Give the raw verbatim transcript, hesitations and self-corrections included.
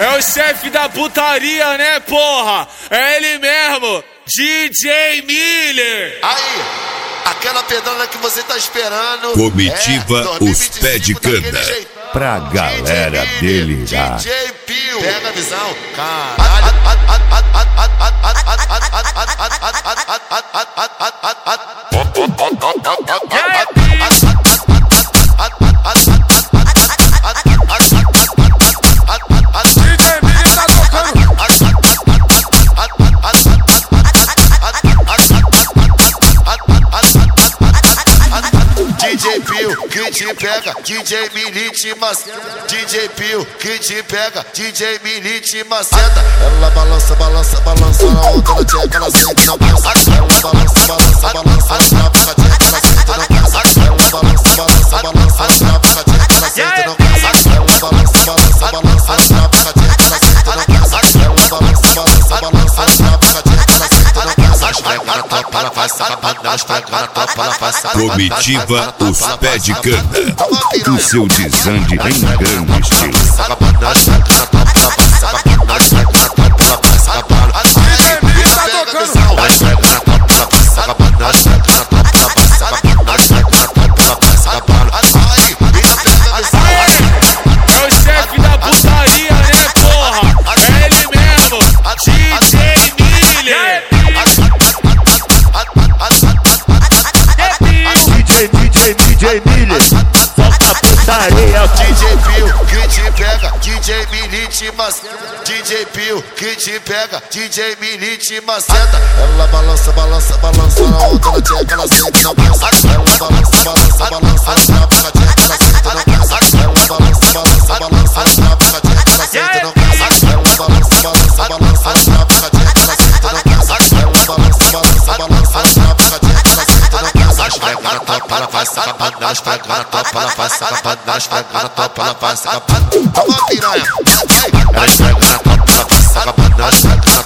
É o chefe da putaria, né, porra? É ele mesmo, D J Miller. Aí, aquela pedrada que você tá esperando. Comitiva é, Os Pé de Cana. Pra galera delirar. D J Pio, pega a visão, caralho. D J Pio, que te pega, D J Milite maceta. D J Pio, que te pega, D J Milite maceta. Ela balança, balança, balança na onda, ela tcheca, ela sente, não cansa. Ela balança, balança, balança na boca, tcheca, ela sente, não cansa. Ela balança, balança, balança na boca, tcheca, ela sente, não cansa. Ela balança, balança, balança na boca, tcheca, ela sente, não cansa. Ela balança, balança, balança na boca, tcheca, ela sente, não cansa. Esfrega na topa, ela faz sacabana, esfrega na topa, ela faz sacabana. Comitiva Os Pé de Cana. O seu desande em grande estilo. É o chefe da putaria, né, porra? É ele mesmo, D J Miller. D J, D J, D J Miller, solta putaria. D J Pio, que te pega, D J Milite maceta. D J Pio, que te pega, D J Milite maceta. Ela balança, balança, balança na onda, ela tcheca, ela sente, não cansa. Ela balança, balança, balança na boca, tcheca, ela sente, não cansa. Ela balança, balança, balança na boca, tcheca, ela sente, não cansa. Ela balança, balança, balança na boca, tcheca, ela sente, não cansa. Ela balança, balança, balança na boca, tcheca, ela sente, não cansa. Esfrega na topa, ela faz sacabana, esfrega na topa, ela faz sacabana, esfrega na topa, ela faz sacabana. Toma piranha, ela esfrega na topa, ela faz sacabana, esfrega na